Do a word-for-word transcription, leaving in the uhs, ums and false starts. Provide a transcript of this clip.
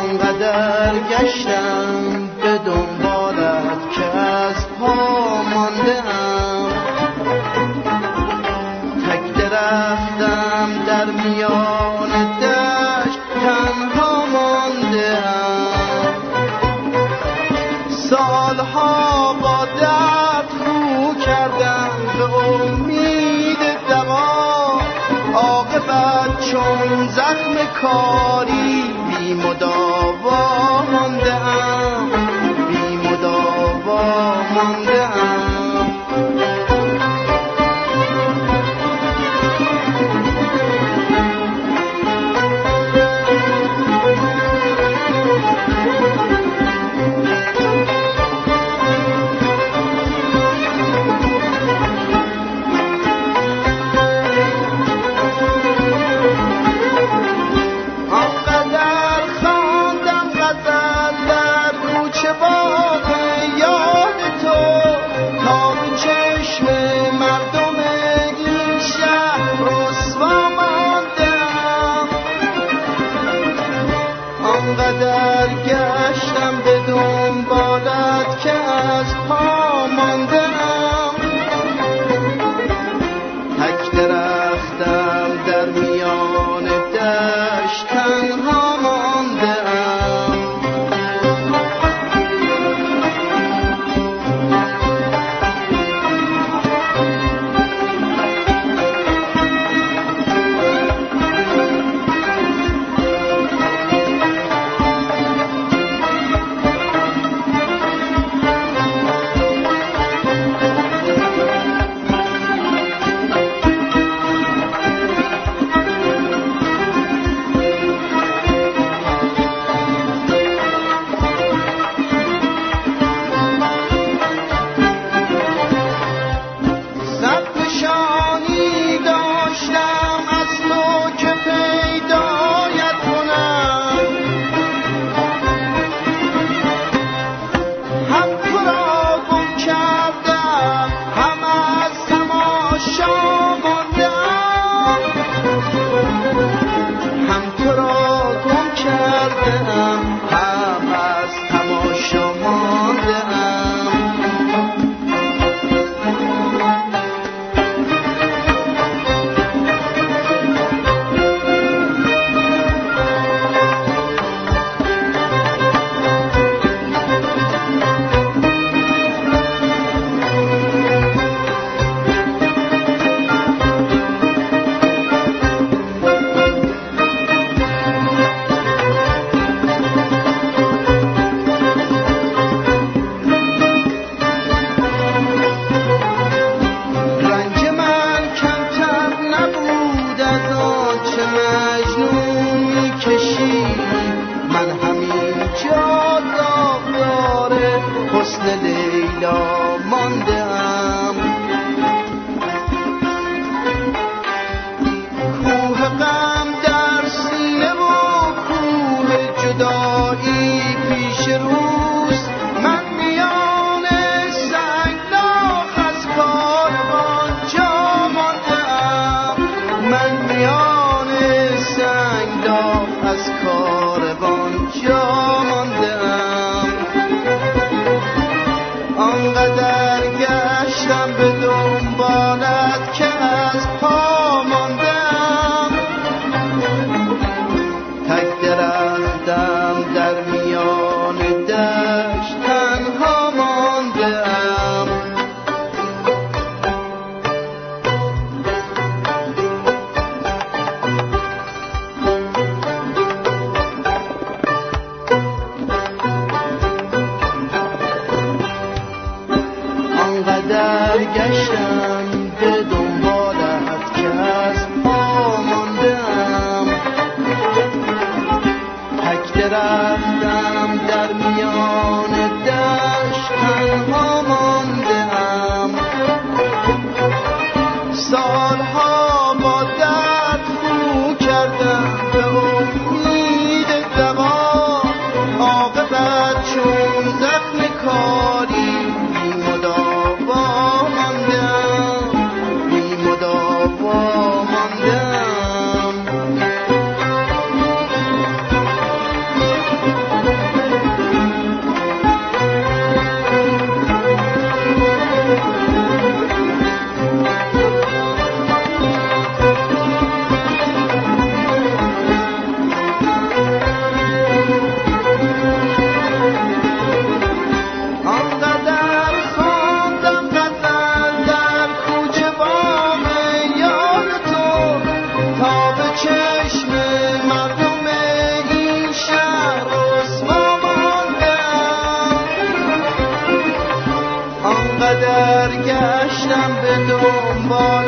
آنقدر گشتم به دنبالت که از پا مانده‌ام، تک درختم در میان دشت تنها مانده‌ام. سالها با درد خو کردم به امید دوا، عاقبت چون زخم کاری بی مداوا مانده‌ام، بی مداوا مانده‌ام. آنقدر گشتم به دنبالت که از پا مانده‌ام، تک درختم در میان دشت تنها مانده‌ام. لیلا مانده‌ام. کوه غم در سینه و کوه جدایی پیش روست، من میان سنگلاخ از کاروان جا مانده‌ام، من میان سنگلاخ از کاروان جا مانده‌ام. آنقدر گشتم به دنبالت که از پا ماندم، تک درختم در میان دشت تنها ماندم. آنقدر گشتم به دنبالت که از پا ماندم، تک درختم در میان دشت تنها ماندم. سالها با درد خو کردم به امید دوا، عاقبت چون زخم کاری میرم به دنبال